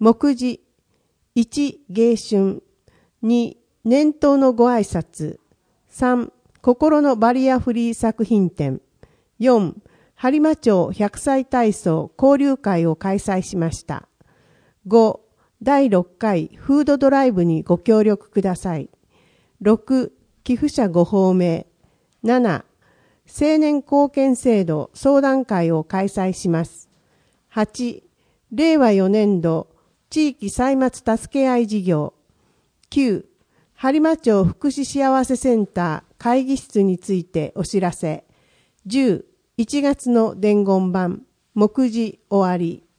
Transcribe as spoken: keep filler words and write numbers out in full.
目次、いち、迎春、に、年頭のご挨拶、さん、心のバリアフリー作品展、よん、播磨町ひゃくさい体操交流会を開催しました。ご、だいろっかいフードドライブにご協力ください。ろく、寄付者ごほうめい。なな、青年貢献制度相談会を開催します。はち、れいわよねんど地域歳末助け合い事業。きゅう、播磨町福祉幸せセンター会議室についてお知らせ。じゅう、いちがつの伝言版、目次終わり。